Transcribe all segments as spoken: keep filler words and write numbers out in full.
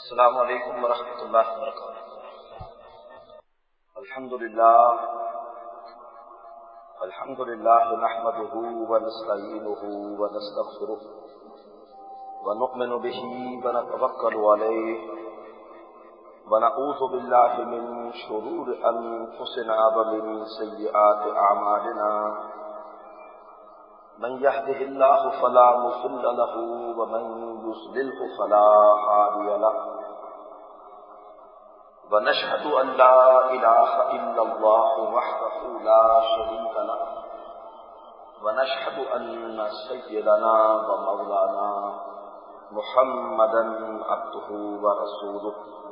السلام علیکم ورحمۃ اللہ وبرکاتہ۔ الحمد للہ الحمد للہ نحمده ونستعینه ونستغفره ونؤمن به ونتوکل علیہ ونعوذ باللہ من شرور انفسنا ومن سیئات اعمالنا، من يهده الله فلا مضل له ومن يضلل فلا هادي له، ونشهد أن لا إله إلا الله وحده لا شريك له، ونشهد أن سيدنا ومولانا محمدا عبده ورسوله،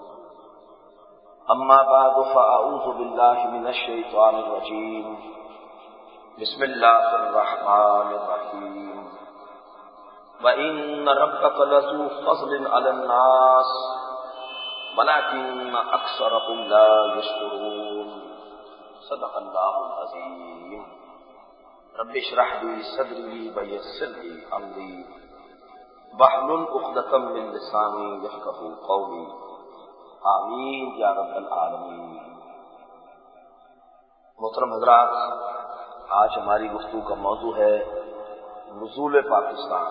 أما بعد فأعوذ بالله من الشيطان الرجيم، بسم الله الرحمن الرحيم، وَإِنَّ رَبَّكَ لَذُو فَضْلٍ عَلَى النَّاسِ وَلَكِنَّ أَكْثَرَهُمْ لَا يَشْكُرُونَ۔ صدق اللہ العظیم۔ رب اشرح لي صدری ويسر لي أمری واحلل عقدۃ من لسانی یفقہوا قولی، آمین یا رب العالمین۔ محترم حضرات، آج ہماری گفتگو کا موضوع ہے نزول پاکستان۔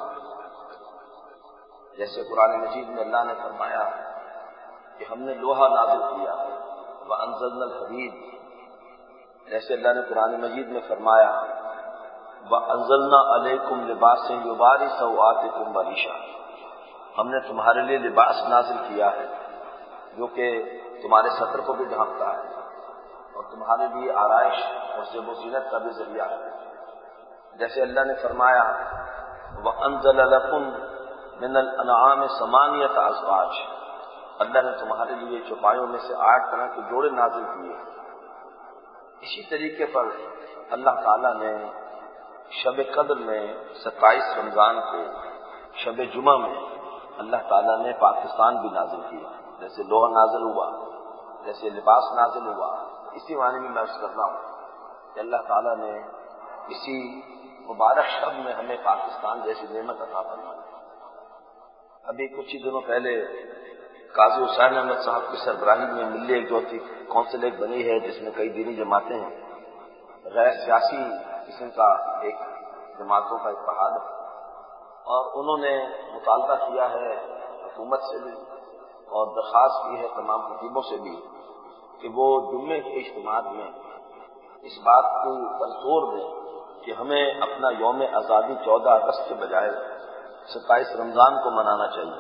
جیسے قرآن مجید میں اللہ نے فرمایا کہ ہم نے لوہا نازل کیا وَأَنزَلْنَا الْحَدِيدَ، جیسے اللہ نے قرآن مجید میں فرمایا وَأَنزَلْنَا عَلَيْكُمْ لِبَاسًا يُوَارِي سَوْآتِكُمْ وَرِيشًا، ہم نے تمہارے لیے لباس نازل کیا ہے جو کہ تمہارے سطر کو بھی ڈھانپتا ہے اور تمہارے لیے آرائش اور زیب و زینت کا بھی ذریعہ ہے۔ جیسے اللہ نے فرمایا وَأَنزَلَ لَكُم مِّنَ الْأَنْعَامِ ثَمَانِيَةَ أَزْوَاجٍ، اللہ نے تمہارے لیے چوپایوں میں سے آٹھ طرح کے جوڑے نازل کیے۔ اسی طریقے پر اللہ تعالیٰ نے شب قدر میں ستائیس رمضان کو شب جمعہ میں اللہ تعالیٰ نے پاکستان بھی نازل کیا، جیسے لوہا نازل ہوا، جیسے لباس نازل ہوا، اسی معنی میں میں عرض کر رہا ہوں کہ اللہ تعالیٰ نے اسی مبارک شب میں ہمیں پاکستان جیسی نعمت عطا فرمائی۔ ابھی کچھ ہی دنوں پہلے قاضی حسین احمد صاحب کی سربراہی میں ملی ایک جوتی کونسل ایک بنی ہے جس میں کئی دینی جماعتیں ہیں، غیر سیاسی قسم کا ایک جماعتوں کا اتحاد، اور انہوں نے مطالبہ کیا ہے حکومت سے بھی اور درخواست کی ہے تمام خطیبوں سے بھی کہ وہ جمعے کے اجتماعات میں اس بات کو پر زور دیں کہ ہمیں اپنا یوم آزادی چودہ اگست کے بجائے ستائیس رمضان کو منانا چاہیے،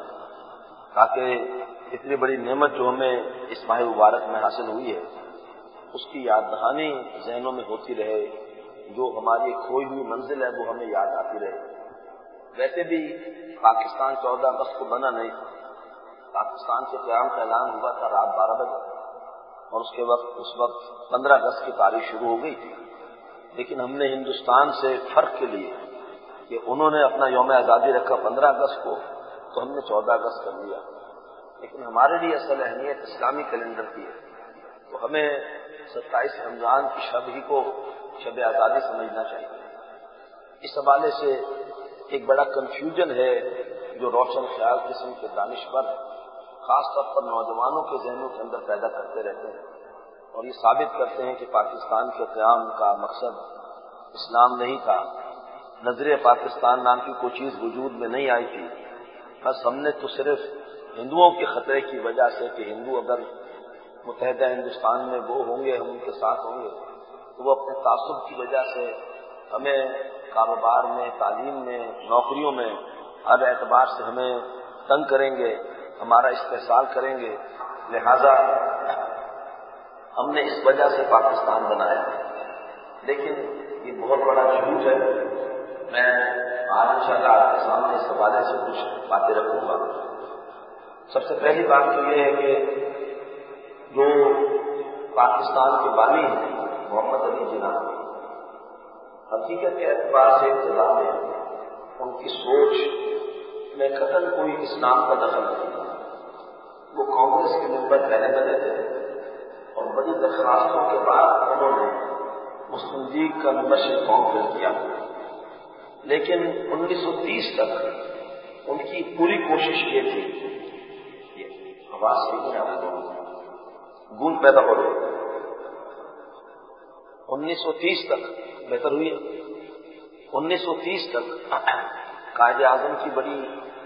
تاکہ اتنی بڑی نعمت جو ہمیں اس ماہ مبارک میں حاصل ہوئی ہے اس کی یاد دہانی ذہنوں میں ہوتی رہے، جو ہماری کھوئی ہوئی منزل ہے وہ ہمیں یاد آتی رہے۔ ویسے بھی پاکستان چودہ اگست کو بنا نہیں، پاکستان کے قیام کا اعلان ہوا تھا رات بارہ بجے، اور اس کے وقت اس وقت پندرہ اگست کی تاریخ شروع ہو گئی تھی، لیکن ہم نے ہندوستان سے فرق کے لیے کہ انہوں نے اپنا یوم آزادی رکھا پندرہ اگست کو تو ہم نے چودہ اگست کر لیا، لیکن ہمارے لیے اصل اہمیت اسلامی کیلنڈر کی ہے، تو ہمیں ستائیس رمضان کی شب ہی کو شب آزادی سمجھنا چاہیے۔ اس حوالے سے ایک بڑا کنفیوژن ہے جو روشن خیال قسم کے دانشور خاص طور پر نوجوانوں کے ذہنوں کے اندر پیدا کرتے رہتے ہیں، اور یہ ثابت کرتے ہیں کہ پاکستان کے قیام کا مقصد اسلام نہیں تھا، نظریہ پاکستان نام کی کوئی چیز وجود میں نہیں آئی تھی، بس ہم نے تو صرف ہندوؤں کے خطرے کی وجہ سے کہ ہندو اگر متحدہ ہندوستان میں وہ ہوں گے ہم ان کے ساتھ ہوں گے تو وہ اپنے تعصب کی وجہ سے ہمیں کاروبار میں، تعلیم میں، نوکریوں میں ہر اعتبار سے ہمیں تنگ کریں گے، ہمارا استحصال کریں گے، لہذا ہم نے اس وجہ سے پاکستان بنایا۔ لیکن یہ بہت بڑا جھوٹ ہے۔ میں آج انشاءاللہ آپ کے سامنے اس حوالے سے کچھ باتیں رکھوں گا۔ سب سے پہلی بات تو یہ ہے کہ جو پاکستان کے بانی ہیں محمد علی جناح، حقیقت کے اعتبار سے ابتدا میں ان کی سوچ میں قطعاً کوئی اسلام کا دخل نہیں تھا۔ وہ کانگریس کے ممبر پہلے بنے تھے اور بڑی درخواستوں کے بعد انہوں نے مسلم لیگ کا ممبرشپ فارم فل کیا، لیکن انیس سو تیس تک ان کی پوری کوشش یہ تھی کہ بات صحیح نہیں آپ گونج پیدا ہو رہی. انیس سو تیس تک بہتر ہوئی ہے. انیس سو تیس تک قائد اعظم کی بڑی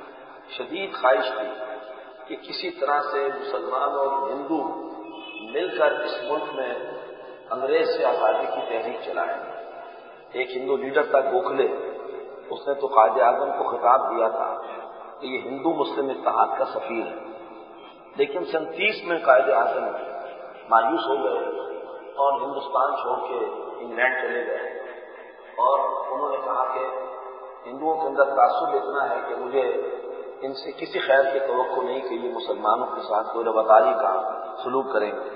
شدید خواہش تھی کہ کسی طرح سے مسلمان اور ہندو مل کر اس ملک میں انگریز سے آزادی کی تحریک چلائیں. ایک ہندو لیڈر تھا گوکھلے، اس نے تو قائد اعظم کو خطاب دیا تھا کہ یہ ہندو مسلم اتحاد کا سفیر ہے. لیکن سن تیس میں قائد اعظم مایوس ہو گئے اور ہندوستان چھوڑ کے انگلینڈ چلے گئے، اور انہوں نے کہا کہ ہندوؤں کے اندر تعصب اتنا ہے کہ مجھے ان سے کسی خیر کی توقع نہیں کہ یہ مسلمانوں کے ساتھ کوئی رواداری کا سلوک کریں گے.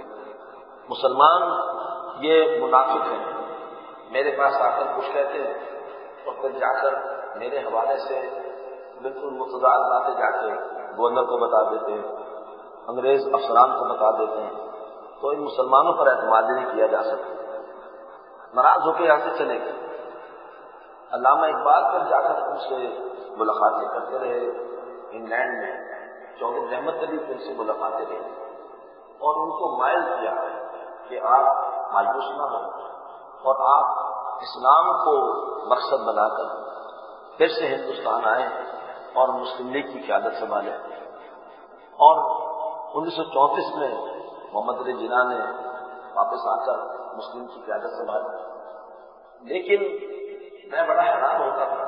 مسلمان یہ منافق ہیں، میرے پاس آ کر کچھ کہتے ہیں اور پھر جا کر میرے حوالے سے بالکل متضاد باتیں جا کے گورنر کو بتا دیتے ہیں، انگریز افسران کو بتا دیتے ہیں. تو ان مسلمانوں پر اعتماد نہیں کیا جا سکتا. ناراض ہو کے یہاں سے چلے گئے. علامہ اقبال پر جا کر ان سے ملاقاتیں کرتے رہے انگلینڈ میں. چودھری رحمت علی ان سے ملاقاتیں رہی اور ان کو مائل کیا کہ آپ مایوس نہ ہوں اور آپ اسلام کو مقصد بنا کر پھر سے ہندوستان آئیں اور مسلم لیگ کی قیادت سنبھالیں. اور انیس سو چونتیس میں محمد علی جناح نے واپس آ کر مسلم کی قیادت سنبھالی. لیکن میں بڑا حیران ہوتا تھا،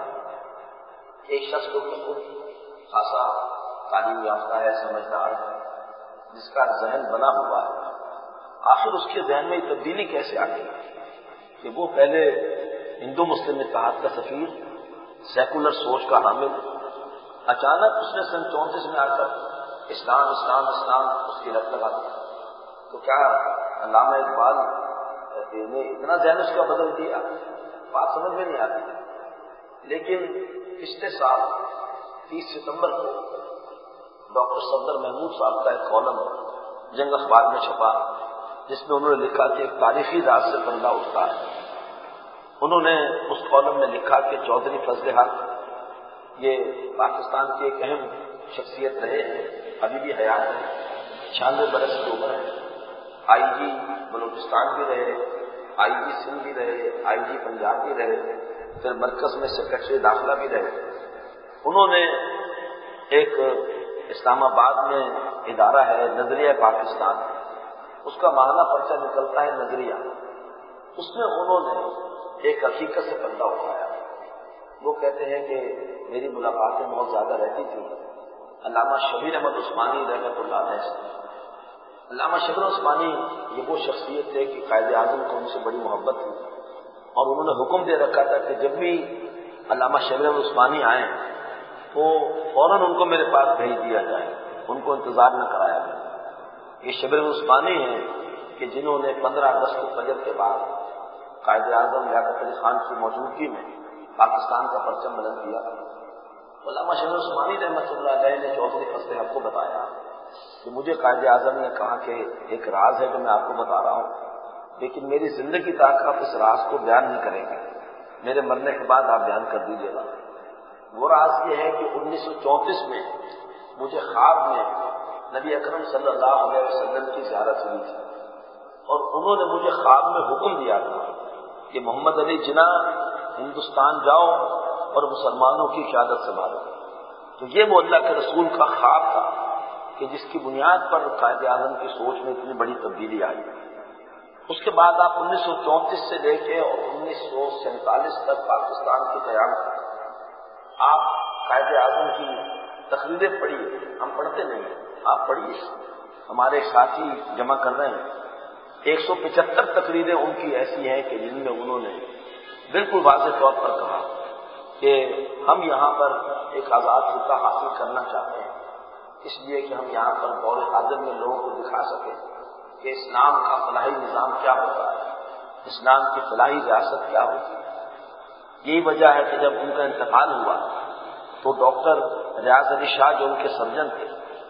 ایک شخص کو بالکل خاصا تعلیم یافتہ ہے، سمجھدار ہے، جس کا ذہن بنا ہوا ہے، آخر اس کے ذہن میں یہ تبدیلی کیسے آ گئی کہ وہ پہلے ہندو مسلم اتحاد کا سفیر، سیکولر سوچ کا حامل، اچانک اس نے سن چونتیس میں آ کر اسلام اسلام اسلام اس کی رت لگا دی. تو کیا علامہ اقبال نے اتنا ذہن اس کا بدل دیا؟ بات سمجھ میں نہیں آتی. لیکن پچھلے سال تیس ستمبر کو ڈاکٹر صفدر محمود صاحب کا ایک کالم جنگ اخبار میں چھپا، جس میں انہوں نے لکھا کہ ایک تاریخی رات سے پردہ اٹھتا ہے. انہوں نے اس کالم میں لکھا کہ چودھری فضل حق یہ پاکستان کی ایک اہم شخصیت رہے ہیں، ابھی بھی حیات ہیں، چھیانوے برس کی عمر ہے، آئی جی بلوچستان بھی رہے، آئی جی سندھ بھی رہے، آئی جی پنجاب بھی رہے، پھر مرکز میں سیکرٹری داخلہ بھی رہے. انہوں نے ایک اسلام آباد میں ادارہ ہے نظریہ پاکستان، اس کا ماہانہ پرچہ نکلتا ہے نظریہ. اس میں انہوں نے ایک حقیقت سے پردہ اٹھایا. وہ کہتے ہیں کہ میری ملاقاتیں بہت زیادہ رہتی تھیں علامہ شبیر احمد عثمانی رحمۃ اللہ علیہ سے. علامہ شبیر عثمانی یہ وہ شخصیت تھے کہ قائد اعظم کو ان سے بڑی محبت تھی، اور انہوں نے حکم دے رکھا تھا کہ جب بھی علامہ شبیر احمد عثمانی آئیں تو فوراً ان کو میرے پاس بھیج دیا جائے، ان کو انتظار نہ کرایا جائے. یہ شبیر احمد عثمانی ہیں کہ جنہوں نے پندرہ اگست کے فجر کے بعد قائد اعظم لیاقت علی خان کی موجودگی میں پاکستان کا پرچم بلند کیا. علامہ شبیر عثمانی رحمۃ اللہ علیہ نے چودھری فضل حق کو بتایا کہ مجھے قائد اعظم نے کہا کہ ایک راز ہے جو میں آپ کو بتا رہا ہوں، لیکن میری زندگی تک آپ اس راز کو بیان نہیں کریں گے، میرے مرنے کے بعد آپ بیان کر دیجیے گا. وہ راز یہ ہے کہ انیس سو چونتیس میں مجھے خواب میں نبی اکرم صلی اللہ علیہ وسلم کی زیارت ہوئی تھی، اور انہوں نے مجھے خواب میں حکم دیا تھا کہ محمد علی جناح ہندوستان جاؤ اور مسلمانوں کی قیادت سنبھالو. تو یہ وہ اللہ کے رسول کا خواب تھا کہ جس کی بنیاد پر قائد اعظم کی سوچ میں اتنی بڑی تبدیلی آئی. اس کے بعد آپ انیس سو چونتیس سے لے کے اور انیس سو سینتالیس تک پاکستان کی قیادت آپ قائد اعظم کی تقریریں پڑھیے. ہم پڑھتے نہیں، آپ پڑھیے، ہمارے ساتھی جمع کر رہے ہیں. ایک سو پچہتر تقریریں ان کی ایسی ہیں کہ جن میں انہوں نے بالکل واضح طور پر کہا کہ ہم یہاں پر ایک آزاد خطہ حاصل کرنا چاہتے ہیں، اس لیے کہ ہم یہاں پر دور حاضر میں لوگوں کو دکھا سکیں کہ اسلام کا فلاحی نظام کیا ہوتا ہے، اسلام کی فلاحی ریاست کیا ہوتی ہے. یہی وجہ ہے کہ جب ان کا انتقال ہوا تو ڈاکٹر ریاض علی شاہ جو ان کے سرجن تھے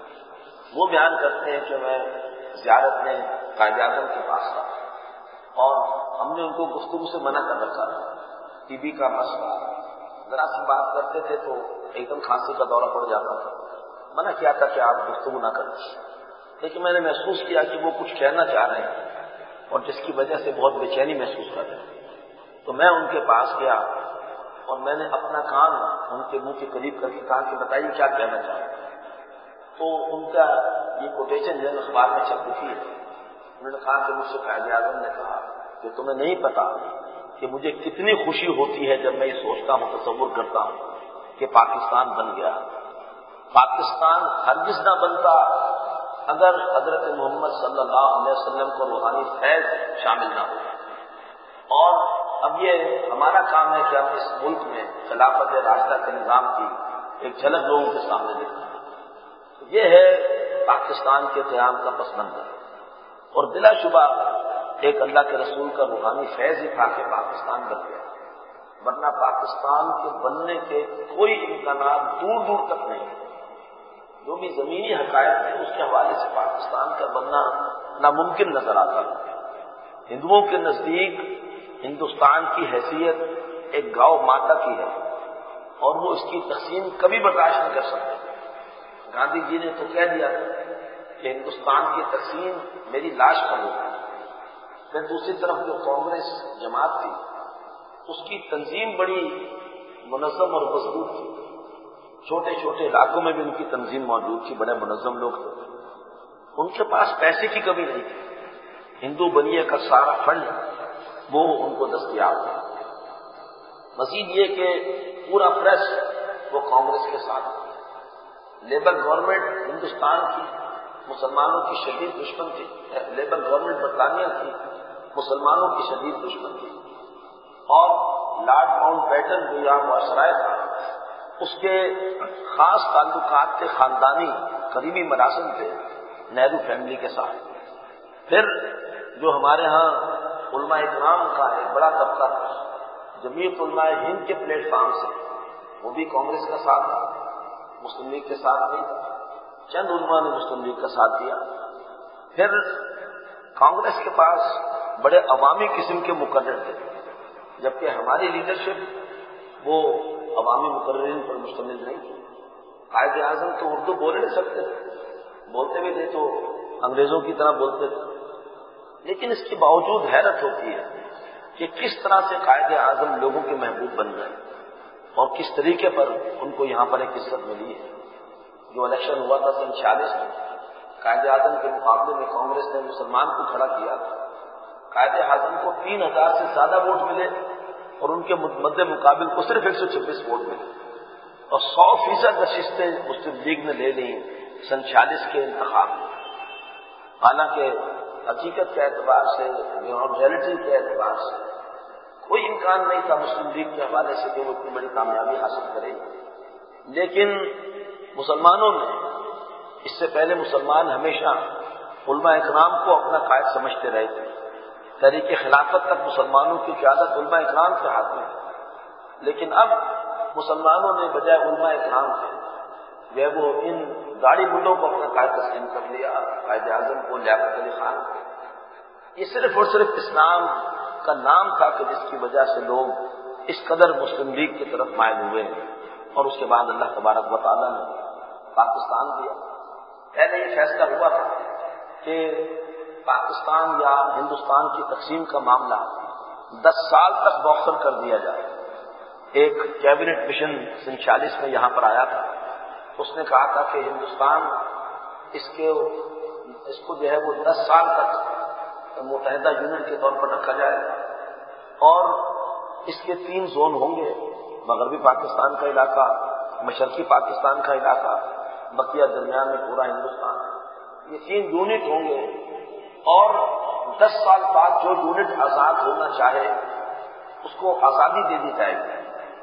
وہ بیان کرتے ہیں کہ میں زیارت میں قائد اعظم کے پاس تھا اور ہم نے ان کو گفتگو سے منع کر رکھا تھا. ٹی بی کا مسئلہ، ذرا سی بات کرتے تھے تو ایک دم کھانسی کا دورہ پڑ جاتا تھا. منع کیا تھا کہ آپ گفتگو نہ کریں. لیکن میں نے محسوس کیا کہ وہ کچھ کہنا چاہ رہے ہیں اور جس کی وجہ سے بہت بے چینی محسوس کر رہے ہیں، تو میں ان کے پاس گیا اور میں نے اپنا کان ان کے منہ کے قریب کر کے کہا کہ بتائیے کیا کہنا چاہتے ہیں۔ تو ان کا یہ کوٹیشن جو ہے اخبار میں چھپ چکی ہے، انہوں نے کہا کہ مجھ سے قائد اعظم نے کہا کہ تمہیں نہیں پتا کہ مجھے کتنی خوشی ہوتی ہے جب میں یہ سوچتا ہوں، تصور کرتا ہوں کہ پاکستان بن گیا۔ پاکستان ہرگز نہ بنتا اگر حضرت محمد صلی اللہ علیہ وسلم کو روحانی فیض شامل نہ ہو۔ اور اب یہ ہمارا کام ہے کہ ہم اس ملک میں خلافت راشدہ کے نظام کی ایک جھلک لوگوں کے سامنے دکھائیں۔ یہ ہے پاکستان کے قیام کا پس منظر، اور بلا شبہ ایک اللہ کے رسول کا روحانی فیض ہی تھا کہ پاکستان بن گیا، ورنہ پاکستان کے بننے کے کوئی امکانات دور دور تک نہیں ہیں۔ جو بھی زمینی حقائق ہیں اس کے حوالے سے پاکستان کا بننا ناممکن نظر آتا ہے۔ ہندوؤں کے نزدیک ہندوستان کی حیثیت ایک گاؤ ماتا کی ہے اور وہ اس کی تقسیم کبھی برداشت نہیں کر سکتے۔ گاندھی جی نے تو کہہ دیا کہ ہندوستان کی تقسیم میری لاش پر ہوگی۔ پھر دوسری طرف جو کانگریس جماعت تھی اس کی تنظیم بڑی منظم اور مضبوط تھی، چھوٹے چھوٹے علاقوں میں بھی ان کی تنظیم موجود تھی، بڑے منظم لوگ تھے، ان کے پاس پیسے کی کمی نہیں تھی، ہندو بنیے کا سارا فنڈ وہ ان کو دستیاب تھا۔ مزید یہ کہ پورا پریس وہ کانگریس کے ساتھ تھا۔ لیبر گورنمنٹ ہندوستان کی مسلمانوں کی شدید دشمن تھی، لیبر گورنمنٹ برطانیہ کی مسلمانوں کی شدید دشمن تھی، اور لارڈ ماؤنٹ بیٹن جو یہاں معاشرہ تھا اس کے خاص تعلقات کے خاندانی قریبی مراسم تھے نہرو فیملی کے ساتھ۔ پھر جو ہمارے ہاں علماء اکرام کا ایک بڑا طبقہ تھا، جمعیت علماء ہند کے پلیٹ فارم سے، وہ بھی کانگریس کا ساتھ تھا، مسلم لیگ کے ساتھ نہیں تھا، چند علماء نے مسلم لیگ کا ساتھ دیا۔ پھر کانگریس کے پاس بڑے عوامی قسم کے مقرر تھے، جبکہ ہماری لیڈرشپ وہ عوامی مقررین پر مشتمل نہیں تھی۔ قائد اعظم تو اردو بول نہیں سکتے تھے، بولتے بھی تھے تو انگریزوں کی طرح بولتے تھے، لیکن اس کے باوجود حیرت ہوتی ہے کہ کس طرح سے قائد اعظم لوگوں کے محبوب بن گئے اور کس طریقے پر ان کو یہاں پر ایک عزت ملی ہے۔ جو الیکشن ہوا تھا سن چھیالیس میں، قائد اعظم کے مقابلے میں کانگریس نے مسلمان کو کھڑا کیا، قائد اعظم کو تین ہزار سے زیادہ ووٹ ملے اور ان کے مد مقابل کو صرف ایک سو چھبیس ووٹ ملے، اور سو فیصد نشستیں مسلم لیگ نے لے لیں سن چھیالیس کے انتخاب میں۔ حالانکہ حقیقت کے اعتبار سے، ریئلٹی کے اعتبار سے کوئی امکان نہیں تھا مسلم لیگ کے حوالے سے کہ وہ اتنی بڑی کامیابی حاصل کرے گی، لیکن مسلمانوں نے، اس سے پہلے مسلمان ہمیشہ علماء اکرام کو اپنا قائد سمجھتے رہے تھے۔ تحریک خلافت تک مسلمانوں کی قیادت علماء اکرام کے ہاتھ میں تھی، لیکن اب مسلمانوں نے بجائے علماء اکرام کے وہ وہ ان گاڑی بلوں کو اپنا قائد تسلیم کر لیا، قائد اعظم کو، لیاقت علی خان کو۔ یہ صرف اور صرف اسلام کا نام تھا کہ جس کی وجہ سے لوگ اس قدر مسلم لیگ کی طرف مائل ہوئے ہیں، اور اس کے بعد اللہ تبارک و تعالیٰ نے پاکستان دیا۔ پہلے یہ فیصلہ ہوا تھا کہ پاکستان یا ہندوستان کی تقسیم کا معاملہ دس سال تک مؤخر کر دیا جائے۔ ایک کیبنٹ مشن سن چالیس میں یہاں پر آیا تھا، اس نے کہا تھا کہ ہندوستان اس کے اس کو جو ہے وہ دس سال تک متحدہ یونٹ کے طور پر رکھا جائے گا، اور اس کے تین زون ہوں گے، مغربی پاکستان کا علاقہ، مشرقی پاکستان کا علاقہ، بقیہ درمیان میں پورا ہندوستان۔ یہ تین یونٹ ہوں گے، اور دس سال بعد جو یونٹ آزاد ہونا چاہے اس کو آزادی دے دی جائے گی۔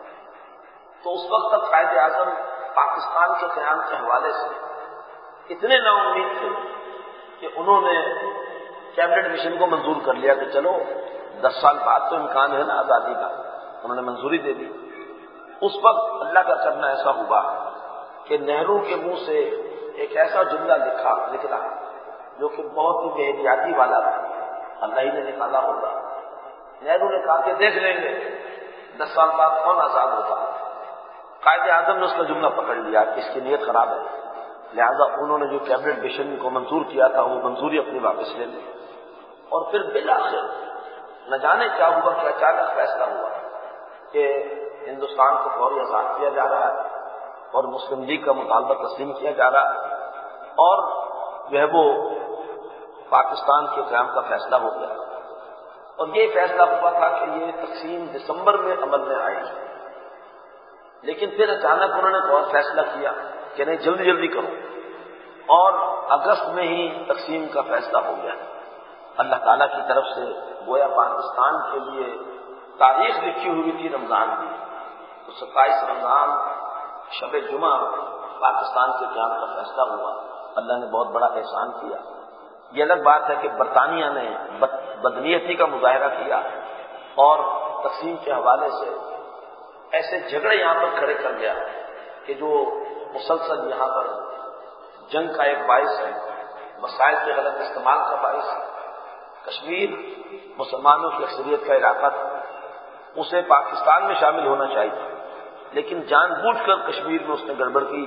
تو اس وقت تک قائد اعظم پاکستان کے قیام کے حوالے سے اتنے نا امید تھے کہ انہوں نے کیبنٹ مشن کو منظور کر لیا کہ چلو دس سال بعد تو امکان ہے نا آزادی کا، انہوں نے منظوری دے دی۔ اس وقت اللہ کا کرنا ایسا ہوا کہ نہرو کے منہ سے ایک ایسا جملہ لکھا نکلا جو کہ بہت ہی بے احتیاطی والا تھا، اللہ ہی نے نکالا ہوگا۔ نہرو نے کہا کہ دیکھ لیں گے دس سال بعد کون آزاد ہوتا۔ قائد اعظم نے اس کا جملہ پکڑ لیا کہ اس کی نیت خراب ہے، لہذا انہوں نے جو کیبنٹ مشن کو منظور کیا تھا وہ منظوری اپنی واپس لے لی، اور پھر بالآخر نہ جانے کیا ہوا کہ اچانک فیصلہ ہوا کہ ہندوستان کو فوری آزاد کیا جا رہا ہے اور مسلم لیگ کا مطالبہ تسلیم کیا جا رہا ہے، اور جو ہے وہ پاکستان کے قیام کا فیصلہ ہو گیا۔ اور یہ فیصلہ ہوا تھا کہ یہ تقسیم دسمبر میں عمل میں آئے گی، لیکن پھر اچانک انہوں نے اور فیصلہ کیا کہ نہیں جلدی جلدی کرو، اور اگست میں ہی تقسیم کا فیصلہ ہو گیا۔ اللہ تعالیٰ کی طرف سے گویا پاکستان کے لیے تاریخ لکھی ہوئی تھی رمضان کی، تو ستائیس رمضان شب جمعہ پاکستان کے قیام کا فیصلہ ہوا۔ اللہ نے بہت بڑا احسان کیا۔ یہ الگ بات ہے کہ برطانیہ نے بدنیتی کا مظاہرہ کیا اور تقسیم کے حوالے سے ایسے جھگڑے یہاں پر کھڑے کر گیا کہ جو مسلسل یہاں پر جنگ کا ایک باعث ہے، وسائل کے غلط استعمال کا باعث ہے۔ کشمیر مسلمانوں کی اکثریت کا علاقہ تھا، اسے پاکستان میں شامل ہونا چاہیے، لیکن جان بوجھ کر کشمیر میں اس نے گڑبڑ کی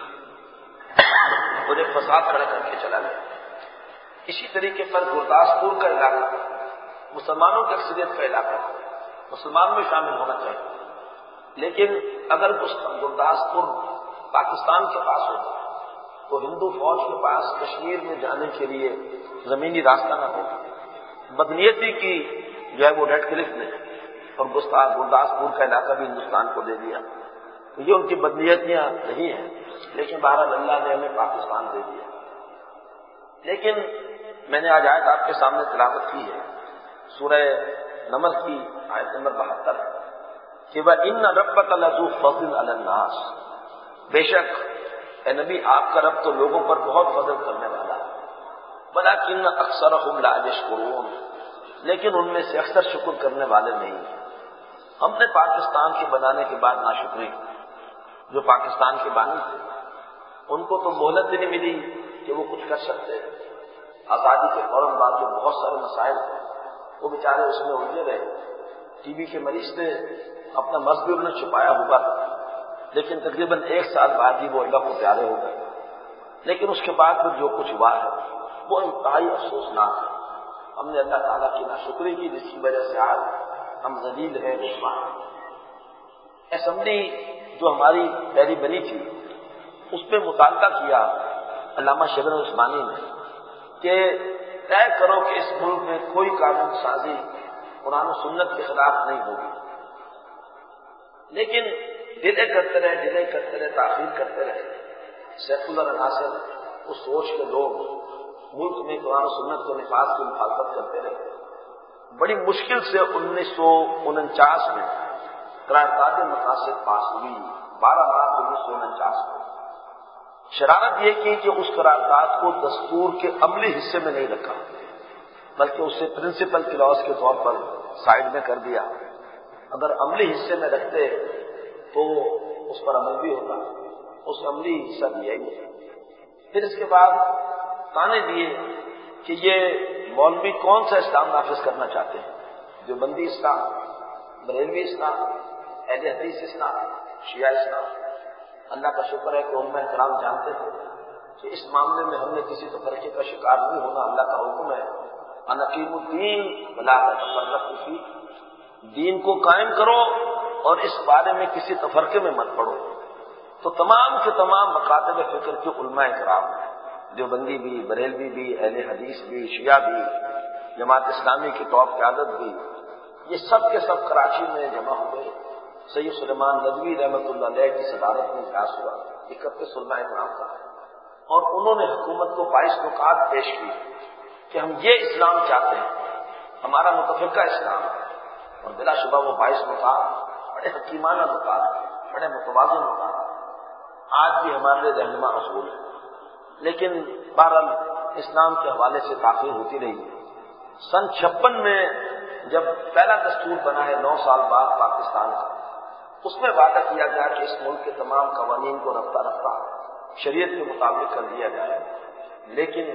اور ایک فساد کھڑا کر کے چلا گیا۔ اسی طریقے پر گرداسپور کا علاقہ مسلمانوں کی اکثریت کا علاقہ تھا، مسلمان میں شامل ہونا چاہیے، لیکن اگر گرداسپور پاکستان کے پاس ہوتا تو ہندو فوج کے پاس کشمیر میں جانے کے لیے زمینی راستہ نہ ہوتا۔ بدنیتی کی جو ہے وہ ریڈ کلف نے اور گرداسپور کا علاقہ بھی ہندوستان کو دے دیا، تو یہ ان کی بدنیتیاں نہیں ہیں، لیکن بہرحال اللہ نے ہمیں پاکستان دے دیا۔ لیکن میں نے آج آیت آپ کے سامنے تلاوت کی ہے، سورہ نمل کی آیت نمبر بہتر کہ وَإِنَّ رَبَّكَ لَذُو فَضْلٍ عَلَى النَّاسِ، بے شک اے نبی آپ کا رب تو لوگوں پر بہت فضل کرنے والا ہے، وَلَكِنَّ أَكْثَرَهُمْ لَا يَشْكُرُونَ، لیکن ان میں سے اکثر شکر کرنے والے نہیں ہیں۔ ہم نے پاکستان کے بنانے کے بعد ناشکری، جو پاکستان کے بانی تھے ان کو تو مہلت بھی نہیں ملی کہ وہ کچھ کر سکتے، آزادی کے فوراً بعد جو بہت سارے مسائل تھے وہ بیچارے اس میں الجھے رہے، ٹی بی کے مریض تھے، اپنا مرض بھی انہوں نے چھپایا ہوا تھا، لیکن تقریباً ایک سال بعد ہی وہ اللہ کو پیارے ہو گئے۔ لیکن اس کے بعد پھر جو کچھ ہوا ہے وہ انتہائی افسوسناک ہے۔ ہم نے اللہ تعالیٰ کی ناشکری کی، جس کی وجہ سے آج ہم ذلیل ہیں، رسوا ہیں۔ اسمبلی جو ہماری پہلی بنی تھی اس پہ مطالبہ کیا علامہ شبیر عثمانی نے کہ طے کرو کہ اس ملک میں کوئی قانون سازی قرآن و سنت کے خلاف نہیں ہوگی، لیکن ڈیلے کرتے رہے ڈیلے کرتے رہے تاخیر کرتے رہے۔ سیکولر عناصر اس سوچ کے لوگ ملک میں قرآن و سنت کے نفاذ کی مخالفت کرتے رہے۔ بڑی مشکل سے انیس سو انچاس میں قرارداد مقاصد پاس ہوئی، بارہ مارچ انیس سو انچاس میں۔ شرارت یہ کی کہ اس قرارداد کو دستور کے عملی حصے میں نہیں رکھا، بلکہ اسے پرنسپل کلاس کے طور پر سائڈ میں کر دیا۔ اگر عملی حصے میں رکھتے تو اس پر عمل بھی ہوتا، اس عملی حصہ دیا ہی نہیں۔ پھر اس کے بعد تانے دیے کہ یہ مولوی کون سا اسلام نافذ کرنا چاہتے ہیں، جو بندی اسلام، بریلوی اسلام، اہل حدیث اسلام، شیعہ اسلام۔ اللہ کا شکر ہے کہ علماء کرام جانتے تھے کہ اس معاملے میں ہم نے کسی تفرقے کا شکار نہیں ہونا۔ اللہ کا حکم ہے ان اقیموا الدین ولا تفرقوا فیہ، دین کو قائم کرو اور اس بارے میں کسی تفرقے میں مت پڑو۔ تو تمام کے تمام مکاتب فکر کے علماء کرام، دیوبندی بھی، بریلوی بھی، اہل حدیث بھی، شیعہ بھی، جماعت اسلامی کی ٹاپ قیادت بھی، یہ سب کے سب کراچی میں جمع ہوئے۔ سید سلیمان ندوی رحمۃ اللہ علیہ کی صدارت میں اجلاس ہوا اکتیس علماء کرام کا، اور انہوں نے حکومت کو بائیس نکات پیش کی کہ ہم یہ اسلام چاہتے ہیں، ہمارا متفقہ اسلام ہے۔ اور بلا شبہ وہ بائیس نکات بڑے حکیمانہ نکات ہیں، بڑے متوازن نکات ہیں، آج بھی ہمارے لیے رہنما اصول ہے۔ لیکن بہرحال اسلام کے حوالے سے تاخیر ہوتی رہی۔ سن چھپن میں جب پہلا دستور بنا ہے نو سال بعد پاکستان کا، اس میں وعدہ کیا گیا کہ اس ملک کے تمام قوانین کو رفتہ رفتہ شریعت کے مطابق کر دیا جائے، لیکن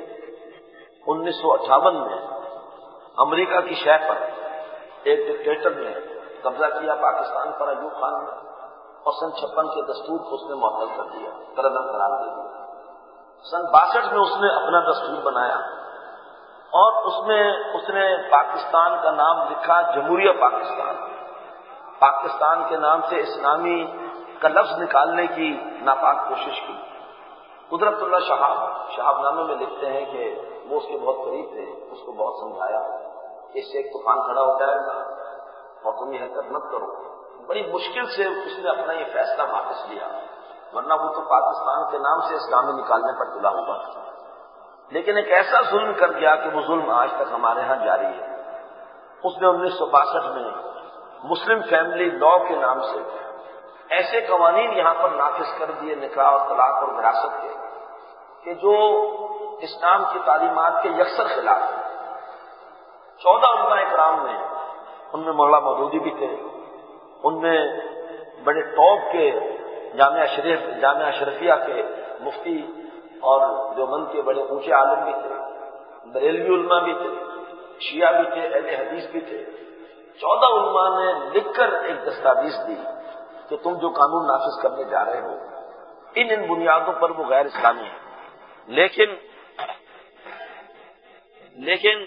انیس سو اٹھاون میں امریکہ کی شہ پر ایک ڈکٹیٹر نے قبضہ کیا پاکستان پر، ایوب خان نے، اور سن چھپن کے دستور کو اس نے معطل کر دیا، قرار دے دیا۔ سن باسٹھ میں اس نے اپنا دستور بنایا اور اس میں اس نے پاکستان کا نام لکھا جمہوریہ پاکستان. پاکستان کے نام سے اسلامی کا لفظ نکالنے کی ناپاک کوشش کی. قدرت اللہ شہاب شہاب نامے میں لکھتے ہیں کہ وہ اس کے بہت قریب تھے، اس کو بہت سمجھایا کہ اس سے ایک طوفان کھڑا ہو جائے گا اور تم یہ حرکت مت کرو. بڑی مشکل سے اس نے اپنا یہ فیصلہ واپس لیا، ورنہ وہ تو پاکستان کے نام سے اسلامی نکالنے پر تلا ہوا تھا. لیکن ایک ایسا ظلم کر گیا کہ وہ ظلم آج تک ہمارے ہاں جاری ہے. اس نے انیس سو باسٹھ میں مسلم فیملی لا کے نام سے ایسے قوانین یہاں پر نافذ کر دیے نکاح اور طلاق اور وراثت کے کہ جو اسلام کی تعلیمات کے یکسر خلاف ہیں. چودہ علماء کرام نے، ان میں مولانا مودودی بھی تھے، ان میں بڑے ٹاپ کے جامعہ شریف جامعہ اشرفیہ کے مفتی اور دیوبند کے بڑے اونچے عالم بھی تھے، بریلوی علماء بھی تھے، شیعہ بھی تھے، اہل حدیث بھی تھے. چودہ علماء نے لکھ کر ایک دستاویز دی کہ تم جو قانون نافذ کرنے جا رہے ہو ان ان بنیادوں پر وہ غیر اسلامی ہے. لیکن لیکن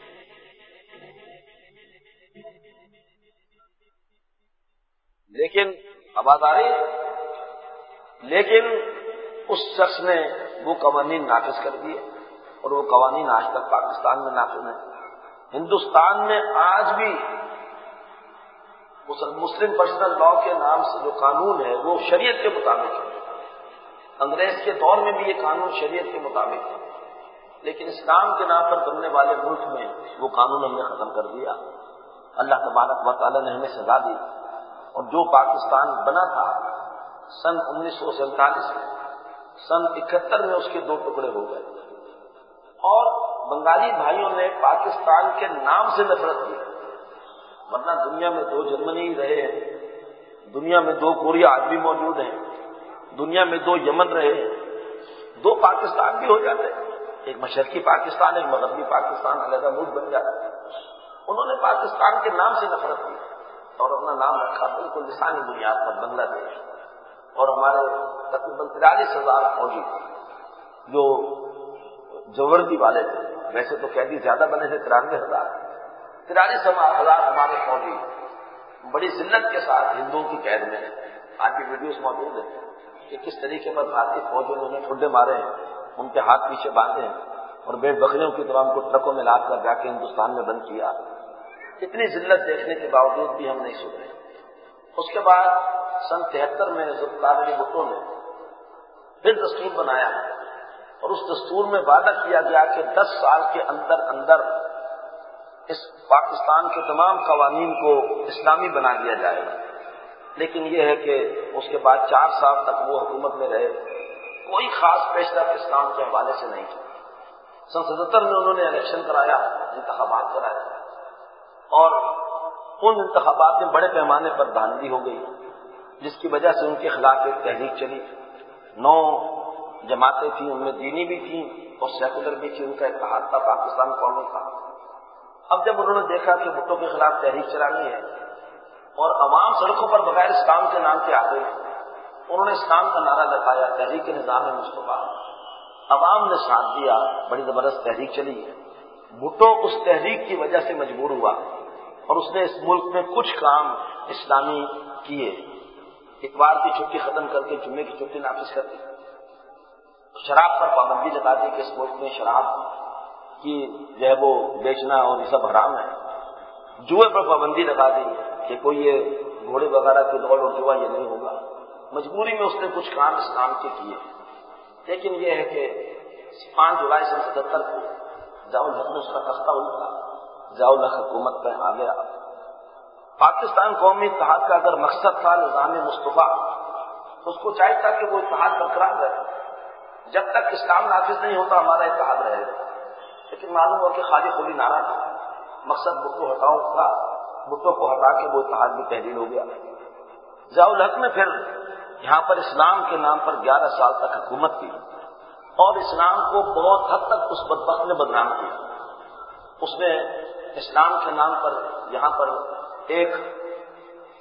لیکن آواز آ رہی ہے، لیکن اس شخص نے وہ قوانین نافذ کر دیے اور وہ قوانین آج تک پاکستان میں نافذ ہیں. ہندوستان میں آج بھی مسلم پرسنل لا کے نام سے جو قانون ہے وہ شریعت کے مطابق ہے. انگریز کے دور میں بھی یہ قانون شریعت کے مطابق ہے، لیکن اسلام کے نام پر بننے والے ملک میں وہ قانون ہم نے ختم کر دیا. اللہ تبارک و تعالیٰ نے ہمیں سزا دی، اور جو پاکستان بنا تھا سن انیس سو سینتالیس میں، سن اکہتر میں اس کے دو ٹکڑے ہو گئے اور بنگالی بھائیوں نے پاکستان کے نام سے نفرت کی. ورنہ دنیا میں دو جرمنی رہے ہیں، دنیا میں دو کوریا آج بھی موجود ہیں، دنیا میں دو یمن رہے ہیں، دو پاکستان بھی ہو جاتے ہیں، ایک مشرقی پاکستان ایک مغربی پاکستان علیحدہ ملک بن جاتا ہے. انہوں نے پاکستان کے نام سے نفرت کی اور اپنا نام رکھا بالکل لسانی بنیاد پر بنگلہ دیش. اور ہمارے تقریباً تیرالیس ہزار فوجی جو جوردی والے تھے، ویسے تو قیدی زیادہ بنے تھے، ترانوے ہزار تیرالیس ہزار ہمارے فوجی بڑی ذلت کے ساتھ ہندوؤں کی قید میں ہیں. آج بھی ویڈیوز موجود ہیں کہ کس طریقے پر بھارتی فوجوں نے انہیں ٹھڈے مارے ہیں، ان کے ہاتھ پیچھے باندھے ہیں اور بھیڑ بکریوں کی طرح ان کو ٹرکوں میں لاد کر جا کے ہندوستان میں بند کیا. اتنی ذلت دیکھنے کے باوجود بھی ہم نہیں سدھرے. اس کے بعد سن تہتر میں ذوالفقار علی بھٹو نے پھر دستور بنایا اور اس دستور میں وعدہ کیا گیا کہ دس سال کے اندر اندر اس پاکستان کے تمام قوانین کو اسلامی بنا دیا جائے گا. لیکن یہ ہے کہ اس کے بعد چار سال تک وہ حکومت میں رہے، کوئی خاص پیش رفت اسلام کے حوالے سے نہیں کی. سن ستہتر میں انہوں نے الیکشن کرایا، انتخابات کرائے اور ان انتخابات میں بڑے پیمانے پر دھاندلی ہو گئی، جس کی وجہ سے ان کے خلاف ایک تحریک چلی. نو جماعتیں تھیں، ان میں دینی بھی تھیں اور سیکولر بھی تھی، ان کا اتحاد تھا، پاکستان قومی تھا. اب جب انہوں نے دیکھا کہ بھٹو کے خلاف تحریک چلانی ہے اور عوام سڑکوں پر بغیر اسلام کے نام کے آتے ہیں، انہوں نے اسلام کا نعرہ لگایا، تحریک نظام مصطفیٰ. عوام نے ساتھ دیا، بڑی زبردست تحریک چلی. بھٹو اس تحریک کی وجہ سے مجبور ہوا اور اس نے اس ملک میں کچھ کام اسلامی کیے. اتوار کی چھٹی ختم کر کے جمعے کی چھٹی نافذ کر دی. شراب پر پابندی لگا دی کہ اس ملک میں شراب کی جو ہے وہ بیچنا اور یہ سب حرام ہے. جوئے پر پابندی لگا دی کہ کوئی یہ گھوڑے وغیرہ کی دوڑ اور جوا یہ نہیں ہوگا. مجبوری میں اس نے کچھ کام اسلام کے کیے. لیکن یہ ہے کہ پانچ جولائی سن ستہتر کو ضیاء الحق نے اس کا تختہ الٹا، ضیاء الحق حکومت پہ آ گیا. پاکستان قومی اتحاد کا اگر مقصد تھا نظام مصطفیٰ تو اس کو چاہیے تھا کہ وہ اتحاد برقرار رہے. جب تک اسلام نافذ نہیں ہوتا ہمارا اتحاد رہے گا. لیکن معلوم ہوا کہ خالی خلی نعرہ تھا، مقصد بھٹو ہٹاؤ تھا. بھٹو کو ہٹا کے وہ اتحاد بھی تحلیل ہو گیا. ضیاء الحق نے پھر یہاں پر اسلام کے نام پر گیارہ سال تک حکومت کی اور اسلام کو بہت حد تک اس بدبخت نے بدنام کیا. اس نے اسلام کے نام پر یہاں پر ایک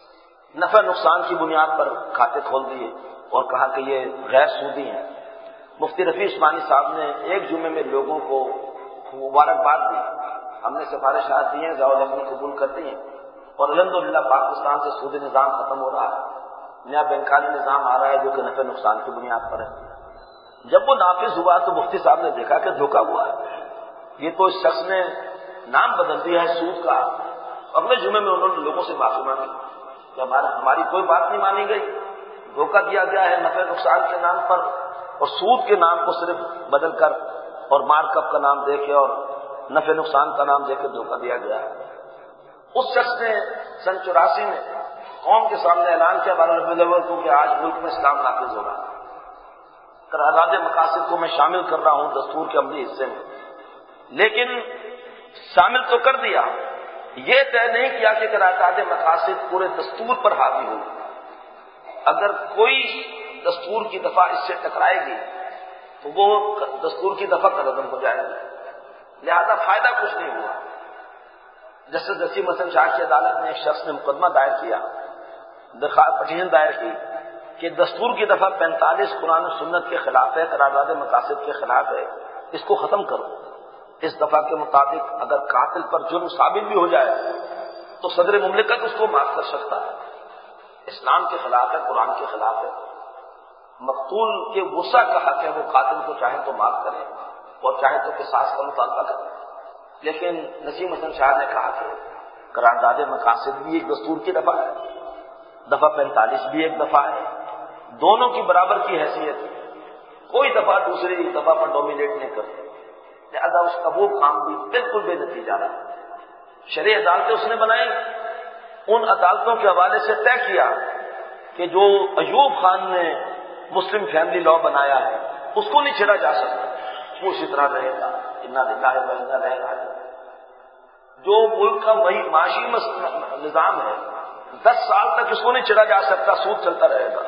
نفع نقصان کی بنیاد پر کھاتے کھول دیے اور کہا کہ یہ غیر سودی ہیں مفتی رفیع عثمانی صاحب نے ایک جمعے میں لوگوں کو مبارکباد دی. ہم نے سفارشات دی ہیں, ضیاء الحق نے قبول کرتی ہیں, اور الحمدللہ پاکستان سے سودی نظام ختم ہو رہا ہے, نیا بینکاری نظام آ رہا ہے جو کہ نفع نقصان کی بنیاد پر ہے. جب وہ نافذ ہوا تو مفتی صاحب نے دیکھا کہ دھوکہ ہوا ہے, یہ تو اس شخص نے نام بدل دیا ہے سود کا. اگلے جمعے میں انہوں نے لوگوں سے معافی مانگی کہ ہمارا ہماری کوئی بات نہیں مانی گئی, دھوکہ دیا گیا ہے نفع نقصان کے نام پر, اور سود کے نام کو صرف بدل کر اور مارک اپ کا نام دے کے اور نفع نقصان کا نام دے کے دھوکہ دیا گیا ہے. اس شخص نے سن چوراسی میں قوم کے سامنے اعلان کیا بارہ ربیع الاول کہ آج ملک میں اسلام نافذ ہو رہا ہے, قرارداد مقاصد کو میں شامل کر رہا ہوں دستور کے عملی حصے میں. لیکن شامل تو کر دیا, یہ طے نہیں کیا کہ قرارداد مقاصد پورے دستور پر حاوی ہو. اگر کوئی دستور کی دفعہ اس سے ٹکرائے گی تو وہ دستور کی دفعہ قدم ہو جائے گی, لہذا فائدہ کچھ نہیں ہوا. جسٹس نسیم حسن شاہ کی عدالت نے ایک شخص نے مقدمہ دائر کیا, پٹیشن دائر کی کہ دستور کی دفعہ پینتالیس قرآن و سنت کے خلاف ہے, قرارداد مقاصد کے خلاف ہے, اس کو ختم کرو. اس دفعہ کے مطابق اگر قاتل پر جرم ثابت بھی ہو جائے تو صدر مملکت اس کو معاف کر سکتا ہے. اسلام کے خلاف ہے, قرآن کے خلاف ہے. مقتول کے غصہ کا حق ہے, وہ قاتل کو چاہے تو معاف کرے اور چاہے تو قصاص کا مطالبہ کرے. لیکن نسیم حسن شاہ نے کہا کہ قرارداد مقاصد بھی ایک دستور کی دفعہ ہے, دفعہ پینتالیس بھی ایک دفعہ ہے, دونوں کی برابر کی حیثیت ہے, کوئی دفعہ دوسری دفعہ پر ڈومینیٹ نہیں کرتی. لہذا اس کا وہ کام بھی بالکل بے نتیجہ رہا. شرعی عدالتیں اس نے بنائی, ان عدالتوں کے حوالے سے طے کیا کہ جو ایوب خان نے مسلم فیملی لا بنایا ہے اس کو نہیں چھیڑا جا سکتا, وہ اسی طرح رہے گا. انا للہ و انا الیہ راجعون. جو ملک کا معاشی نظام ہے دس سال تک اس کو نہیں چھیڑا جا سکتا, سود چلتا رہے گا.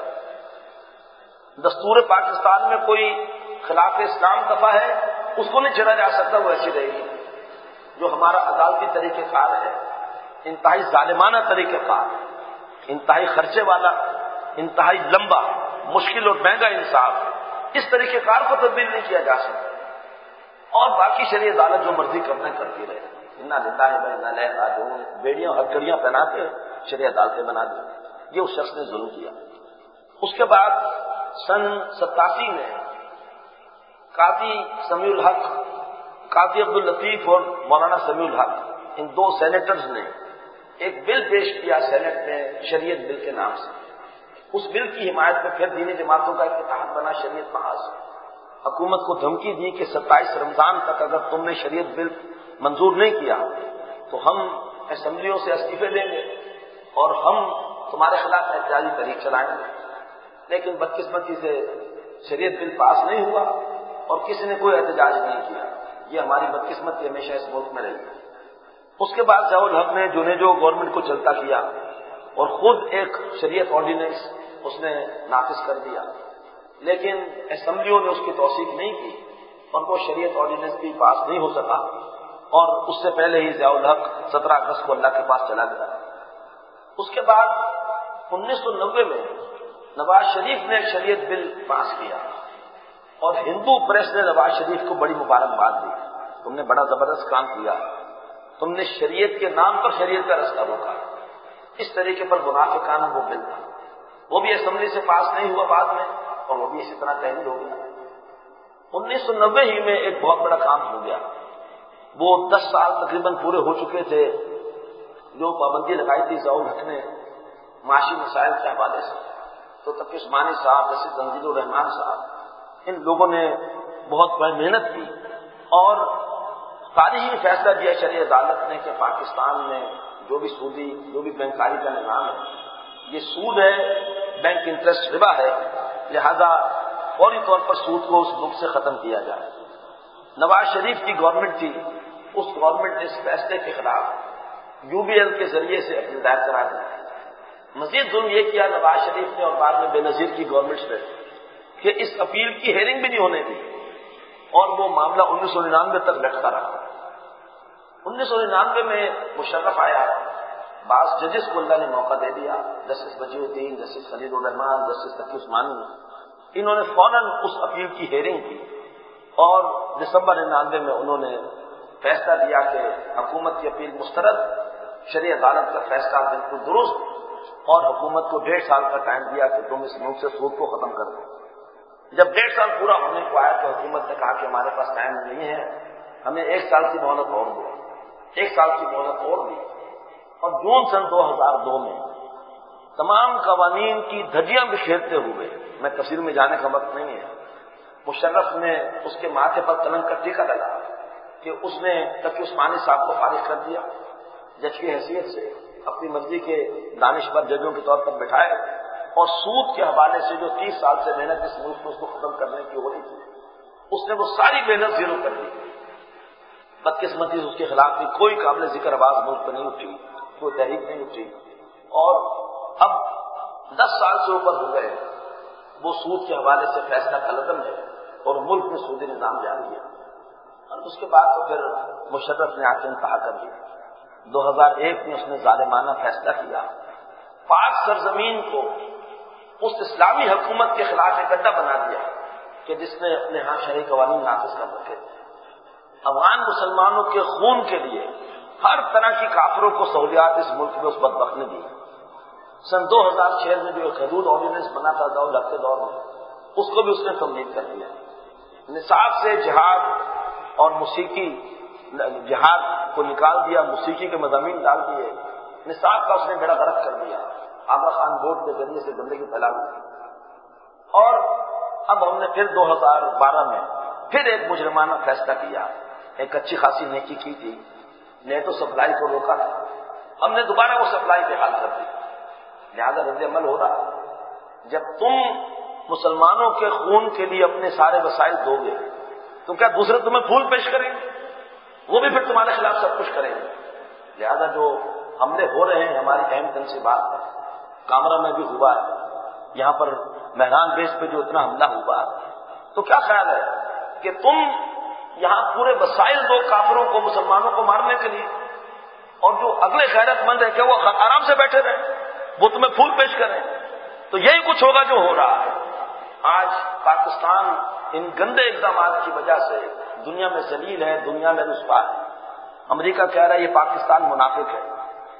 دستور پاکستان میں کوئی خلاف اسلام دفعہ ہے اس کو نہیں چھیڑا جا سکتا, وہ ایسی رہے گی. جو ہمارا عدالتی طریقہ کار ہے انتہائی ظالمانہ طریقہ کار, انتہائی خرچے والا, انتہائی لمبا, مشکل اور مہنگا انصاف, اس طریقہ کار کو تبدیل نہیں کیا جا سکتا. اور باقی شرعی عدالت جو مرضی کرنا کرتی رہے. انا للہ و انا الیہ راجعون. بیڑیاں ہتھکڑیاں پہنا کے شرعی عدالتیں بنا دی, یہ اس شخص نے ظلم کیا. اس کے بعد سن ستاسی میں قاضی سمیع الحق, قاضی عبداللطیف اور مولانا سمیع الحق, ان دو سینیٹرز نے ایک بل پیش کیا سینٹ میں شریعت بل کے نام سے. اس بل کی حمایت میں پھر دینی جماعتوں کا اتحاد بنا شریعت محاذ. حکومت کو دھمکی دی کہ ستائیس رمضان تک اگر تم نے شریعت بل منظور نہیں کیا تو ہم اسمبلیوں سے استعفے دیں گے اور ہم تمہارے خلاف احتجاجی تحریک چلائیں گے. لیکن بدقسمتی سے شریعت بل پاس نہیں ہوا اور کسی نے کوئی احتجاج نہیں کیا. یہ ہماری بدقسمتی ہمیشہ اس ملک میں رہی. اس کے بعد ضیاء الحق نے جو نے جو گورنمنٹ کو چلتا کیا اور خود ایک شریعت آرڈیننس اس نے نافذ کر دیا, لیکن اسمبلیوں نے اس کی توثیق نہیں کی اور وہ شریعت آرڈیننس بھی پاس نہیں ہو سکا. اور اس سے پہلے ہی ضیاء الحق سترہ اگست کو اللہ کے پاس چلا گیا. اس کے بعد انیس سو نوے میں نواز شریف نے شریعت بل پاس کیا اور ہندو پریس نے نواز شریف کو بڑی مبارکباد دی. تم نے بڑا زبردست کام کیا, تم نے شریعت کے نام پر شریعت کا رستہ روکا. اس طریقے پر منافقانہ وہ بل تھا, وہ بھی اسمبلی سے پاس نہیں ہوا بعد میں, اور وہ بھی اسی طرح تحریر ہو گیا. انیس سو نوے ہی میں ایک بہت بڑا کام ہو گیا. وہ دس سال تقریباً پورے ہو چکے تھے جو پابندی لگائی تھی ضیاء الحق نے معاشی مسائل کے حوالے سے. تو تقی عثمانی صاحب, جیسے تنزیل الرحمان صاحب, ان لوگوں نے بہت بڑی محنت کی اور تاریخی فیصلہ دیا شرعی عدالت نے کہ پاکستان میں جو بھی سودی جو بھی بینکاری کا نظام ہے یہ سود ہے, بینک انٹرسٹ ربا ہے, لہذا فوری طور پر سود کو اس ملک سے ختم کیا جائے. نواز شریف کی گورنمنٹ تھی, اس گورنمنٹ نے اس فیصلے کے خلاف یو بی ایل کے ذریعے سے اپیل دائر کرا دی. مزید ظلم یہ کیا نواز شریف نے اور بعد میں بے نظیر کی گورنمنٹ نے کہ اس اپیل کی ہیئرنگ بھی نہیں ہونے دی اور وہ معاملہ انیس سو ننانوے تک لٹکا رہا. انیس سو ننانوے میں مشرف آیا, بعض ججز کو اللہ نے موقع دے دیا, justice Wajih uddin, justice Khalil ur-Rahman, justice Taqi Usmani, انہوں نے فوراً اس اپیل کی ہیئرنگ کی اور دسمبر ننانوے میں انہوں نے فیصلہ دیا کہ حکومت کی اپیل مسترد، شرعی عدالت کا فیصلہ بالکل درست، اور حکومت کو ڈیڑھ سال کا ٹائم دیا کہ تم اس ملک سے سود کو ختم کر دو۔ جب ڈیڑھ سال پورا ہونے کو آیا تو حکومت نے کہا کہ ہمارے پاس ٹائم نہیں ہے، ہمیں ایک سال کی مہلت اور دو۔ ایک سال کی مہلت اور دی، اور جون سن دو ہزار دو میں تمام قوانین کی دھجیاں بکھیرتے ہوئے، میں تفصیل میں جانے کا وقت نہیں ہے، مشرف نے اس کے ماتھے پر کلنک کا ٹیکا لگا کہ اس نے تقی عثمانی صاحب کو فارغ کر دیا، جج کی حیثیت سے اپنی مرضی کے دانشور ججوں کے طور پر بٹھائے، اور سود کے حوالے سے جو تیس سال سے محنت اس ملک میں اس کو ختم کرنے کی ہو رہی تھی، اس نے وہ ساری محنت زیرو کر دی۔ بدقسمتی سے اس کے خلاف بھی کوئی قابل ذکر آواز ملک پہ نہیں اٹھی، کوئی تحریک نہیں اٹھی، اور اب دس سال سے اوپر ہو گئے وہ سود کے حوالے سے فیصلہ کالعدم ہے اور ملک میں سودی نظام جاری ہے۔ اور اس کے بعد تو پھر مشرف نے آ کے انتہا کر دیا۔ دو ہزار ایک میں اس نے ظالمانہ فیصلہ کیا، پاک سرزمین کو اس اسلامی حکومت کے خلاف ایک اڈا بنا دیا کہ جس نے اپنے ہاں شرعی قوانین نافذ کر رکھے تھے۔ افغان مسلمانوں کے خون کے لیے ہر طرح کی کافروں کو سہولیات اس ملک میں اس بدبخت نے دی۔ سن دو ہزار چھ میں جو ایک حدود آرڈیننس بنا تھا دور لگتے دور میں، اس کو بھی اس نے تمدید کر دیا۔ نصاب سے جہاد اور موسیقی، جہاد کو نکال دیا، موسیقی کے مضامین ڈال دیے، نصاب کا اس نے بیڑا غرق کر دیا، آغا خان بورڈ کے ذریعے سے گندگی پھیلا دی۔ اور اب ہم نے پھر دو ہزار بارہ میں پھر ایک مجرمانہ فیصلہ کیا، ایک اچھی خاصی نیکی کی تھی، نیٹو سپلائی کو روکا تھا، ہم نے دوبارہ وہ سپلائی بحال کر دی۔ لہذا رد عمل ہو رہا، جب تم مسلمانوں کے خون کے لیے اپنے سارے وسائل دو گے تو کیا دوسرے تمہیں پھول پیش کریں گے؟ وہ بھی پھر تمہارے خلاف سب کچھ کریں گے۔ لہذا جو حملے ہو رہے ہیں ہماری اہم تنصیبات پر، کامرا میں بھی ہوا ہے، یہاں پر مہران بیس پہ جو اتنا حملہ ہوا، تو کیا خیال ہے کہ تم یہاں پورے وسائل دو کافروں کو، مسلمانوں کو مارنے کے لیے، اور جو اگلے غیرت مند ہیں کہ وہ آرام سے بیٹھے رہیں، وہ تمہیں پھول پیش کریں؟ تو یہی کچھ ہوگا جو ہو رہا ہے۔ آج پاکستان ان گندے اقدامات کی وجہ سے دنیا میں ذلیل ہے، دنیا میں رسوا ہے۔ امریکہ کہہ رہا ہے یہ پاکستان منافق ہے،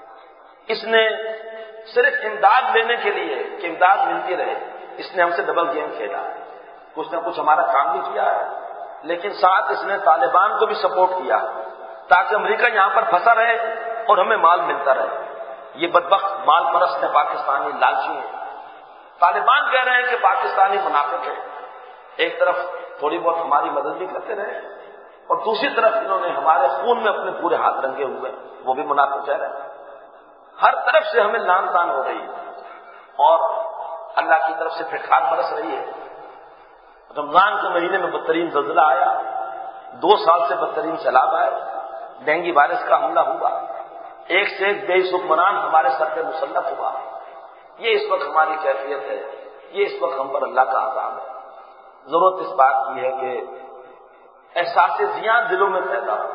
اس نے صرف امداد لینے کے لیے کہ امداد ملتی رہے، اس نے ہم سے ڈبل گیم کھیلا ہے، کچھ نہ کچھ ہمارا کام بھی کیا ہے، لیکن ساتھ اس نے طالبان کو بھی سپورٹ کیا تاکہ امریکہ یہاں پر پھنسا رہے اور ہمیں مال ملتا رہے۔ یہ بدبخت مال پرست ہے، پاکستانی لالچی ہیں۔ طالبان کہہ رہے ہیں کہ پاکستانی منافق ہے، ایک طرف تھوڑی بہت ہماری مدد بھی کرتے رہے اور دوسری طرف انہوں نے ہمارے خون میں اپنے پورے ہاتھ رنگے ہوئے، وہ بھی منافق کہہ رہے ہیں۔ ہر طرف سے ہمیں لان تان ہو رہی ہے اور اللہ کی طرف سے پھٹکار برس رہی ہے۔ رمضان کے مہینے میں بدترین زلزلہ آیا، دو سال سے بدترین سیلاب آئے، ڈینگی وائرس کا حملہ ہوا، ایک سے ایک بے حکمران ہمارے سر پہ مسلط ہوا۔ یہ اس وقت ہماری کیفیت ہے، یہ اس وقت ہم پر اللہ کا عذاب ہے۔ ضرورت اس بات کی ہے کہ احساس زیاں دلوں میں پیدا ہو،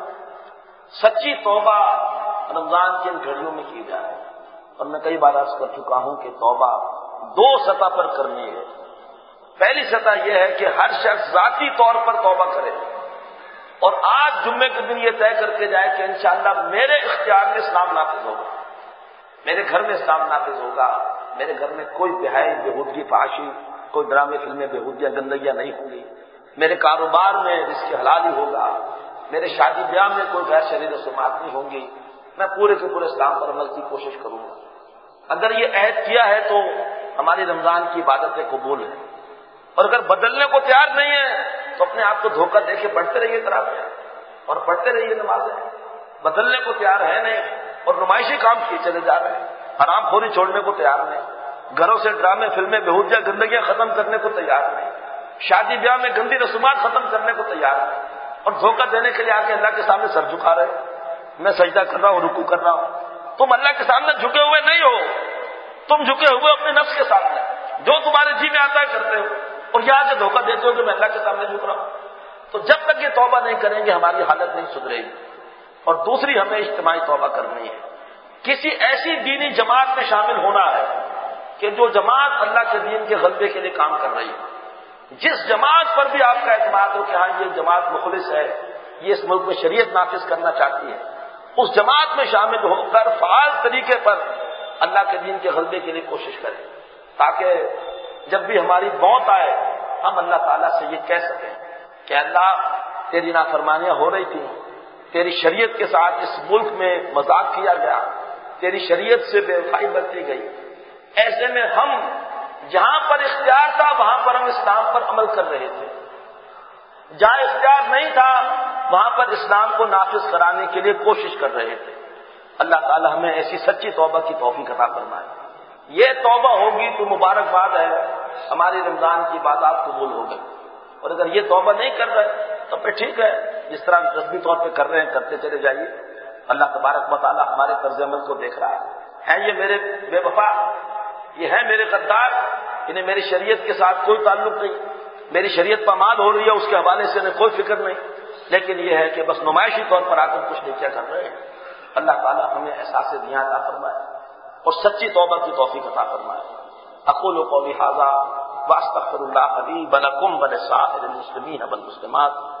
سچی توبہ رمضان کی ان گھڑیوں میں کی جائے۔ اور میں کئی بار عرض کر چکا ہوں کہ توبہ دو سطح پر کرنی ہے۔ پہلی سطح یہ ہے کہ ہر شخص ذاتی طور پر توبہ کرے اور آج جمعے کے دن یہ طے کر کے جائے کہ انشاءاللہ میرے اختیار میں اسلام نافذ ہوگا، میرے گھر میں اسلام نافذ ہوگا، میرے گھر میں کوئی بہائی بےہودگی فحاشی، کوئی ڈرامے فلمیں بےہودگیاں گندگیاں نہیں ہوں گی، میرے کاروبار میں رزق حلال ہی ہوگا، میرے شادی بیاہ میں کوئی غیر شرعی رسومات نہیں ہوں گی، میں پورے کے پورے اسلام پر عمل کی کوشش کروں گا۔ اگر یہ عہد کیا ہے تو ہماری رمضان کی عبادتیں قبول ہیں، اور اگر بدلنے کو تیار نہیں ہے تو اپنے آپ کو دھوکہ دے کے پڑھتے رہیے تراویح اور پڑھتے رہیے نمازیں، بدلنے کو تیار ہے نہیں اور نمائشی کام کیے چلے جا رہے ہیں، حرام خوری چھوڑنے کو تیار نہیں، گھروں سے ڈرامے فلمیں بےہودگیاں گندگیاں ختم کرنے کو تیار نہیں، شادی بیاہ میں گندی رسومات ختم کرنے کو تیار نہیں، اور دھوکہ دینے کے لیے آ کے اللہ کے سامنے سر جھکا رہے، میں سجدہ کر رہا ہوں، رکوع کر رہا ہوں۔ تم اللہ کے سامنے جھکے ہوئے نہیں ہو، تم جھکے ہوئے اپنے نفس کے سامنے، جو تمہارے جی میں آتا ہے کرتے ہو، اور یہاں سے دھوکہ دیتے ہو کہ میں اللہ کے سامنے جھک رہا ہوں۔ تو جب تک یہ توبہ نہیں کریں گے ہماری حالت نہیں سدھرے گی۔ اور دوسری ہمیں اجتماعی توبہ کرنی ہے، کسی ایسی دینی جماعت میں شامل ہونا ہے کہ جو جماعت اللہ کے دین کے غلبے کے لیے کام کر رہی ہے، جس جماعت پر بھی آپ کا اعتماد ہو کہ ہاں یہ جماعت مخلص ہے، یہ اس ملک میں شریعت نافذ کرنا چاہتی ہے، اس جماعت میں شامل ہو کر فعال طریقے پر اللہ کے دین کے غلبے کے لیے کوشش کریں، تاکہ جب بھی ہماری موت آئے ہم اللہ تعالیٰ سے یہ کہہ سکیں کہ اللہ تیری نافرمانیاں ہو رہی تھیں، تیری شریعت کے ساتھ اس ملک میں مذاق کیا گیا، تیری شریعت سے بے وفائی برتی گئی، ایسے میں ہم جہاں پر اختیار تھا وہاں پر ہم اسلام پر عمل کر رہے تھے، جہاں اختیار نہیں تھا وہاں پر اسلام کو نافذ کرانے کے لیے کوشش کر رہے تھے۔ اللہ تعالی ہمیں ایسی سچی توبہ کی توفیق عطا فرمائے۔ یہ توبہ ہوگی تو مبارکباد ہے، ہماری رمضان کی عبادات قبول ہو گئی، اور اگر یہ توبہ نہیں کر رہے تو پھر ٹھیک ہے، جس طرح رسمی طور پہ کر رہے ہیں کرتے چلے جائیے۔ اللہ تبارک و تعالی ہمارے طرز عمل کو دیکھ رہا ہے۔ ہیں یہ میرے بے وفا، یہ ہیں میرے غدار، انہیں میری شریعت کے ساتھ کوئی تعلق نہیں، میری شریعت پامال ہو رہی ہے اس کے حوالے سے انہیں کوئی فکر نہیں، لیکن یہ ہے کہ بس نمائشی طور پر آ کر کچھ نیچے کر رہے ہیں۔ اللہ تعالیٰ ہمیں احساس دیا عطا فرمائے اور سچی توبہ کی توفیق عطا فرمائے۔ اقول قولی ھذا واستغفر اللہ لي ولکم ولسائر المسلمین والمسلمات